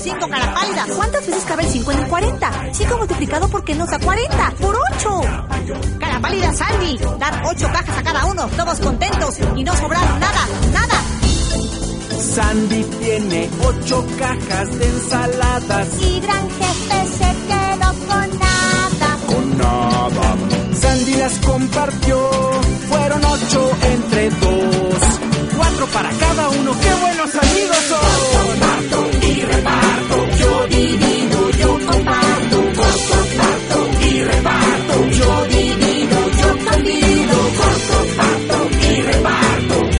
5 cara pálidas. ¿Cuántas veces cabe el 5 en el 40? 5 multiplicado por qué nos da 40. ¡Por 8! Cara pálida, Sandy. Dar 8 cajas a cada uno, todos contentos y no sobraron nada, nada. Sandy tiene 8 cajas de ensaladas. Y gran jefe se quedó con nada. Con nada. Sandy las compartió